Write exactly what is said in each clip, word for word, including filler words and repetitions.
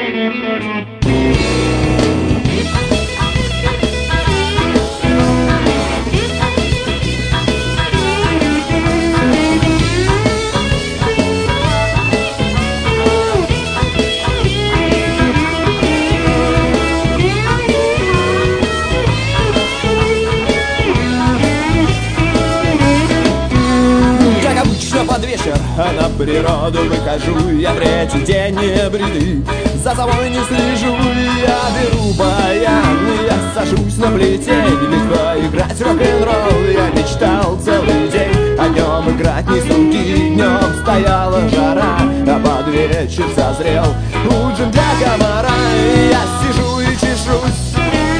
Под вечер на природу выхожу, я третий день не бреды, за собой не слежу. Я беру баян, я сажусь на плетень, легко играть рок-н-ролл. Я мечтал целый день о нем играть не с руки. Днем стояла жара, а под вечер созрел ужин для комара. Я сижу и чешусь,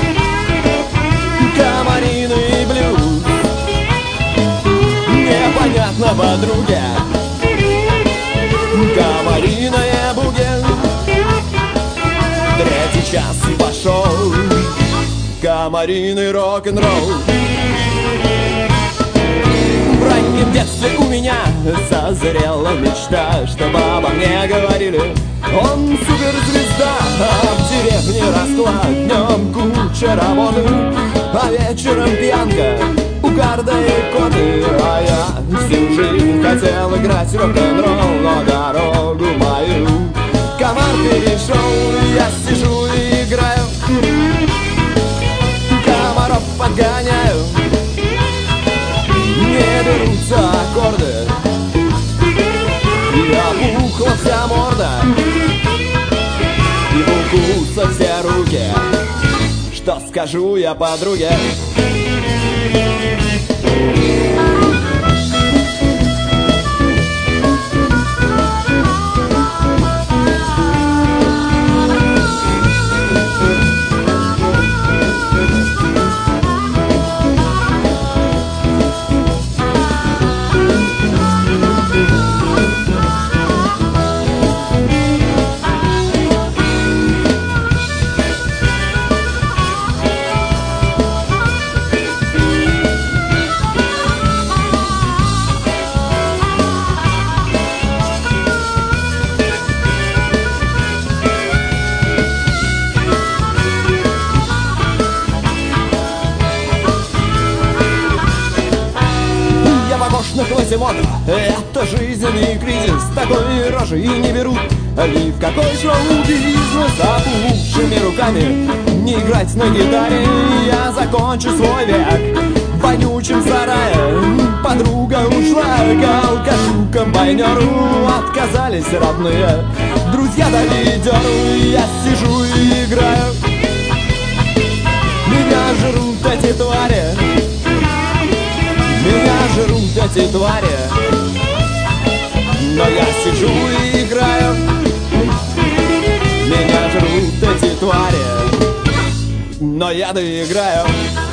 комариный блюз. Непонятно, подруге, комариное буге. Третий час пошел, комариный рок-н-ролл. В раннем детстве у меня созрела мечта, чтобы обо мне говорили: он суперзвезда. А в деревне росла, днем куча работы, а вечером пьянка, угарда и коты. А я всю жизнь хотел играть рок-н-ролл, но дорогу мою комар перешел. Я сижу и играю, комаров подгоняю, не берутся аккорды, и опухла вся морда, и в укусах все руки. Что скажу я подруге? Мода. Это жизненный кризис, такой рожи и не берут ни в какой шоу-бизнес. Опухшими руками не играть на гитаре я закончу свой век в вонючем сарае. Подруга ушла к алкашу-комбайнеру, отказались родные друзья до лидеру. Я сижу и играю, меня жрут эти твари, меня жрут эти твари, но я сижу и играю. Меня жрут эти твари, но я доиграю.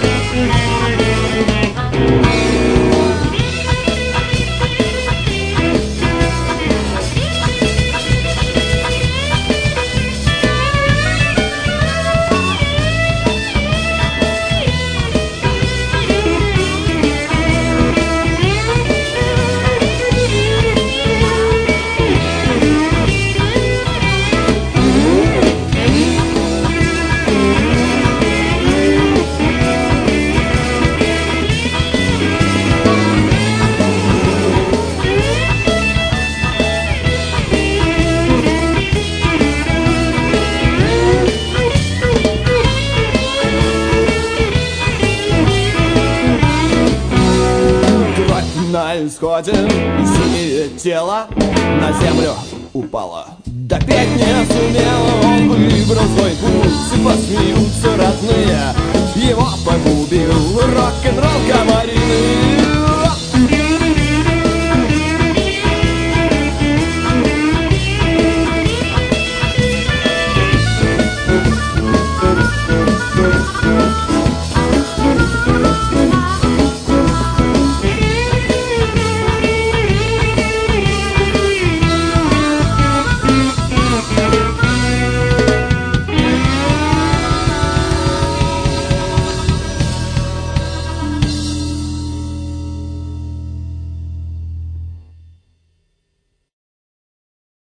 На исходе синее тело на землю упало, да петь не сумела. Он выбрал свой путь, посмеются родные, его погубил рок-н-ролл комар.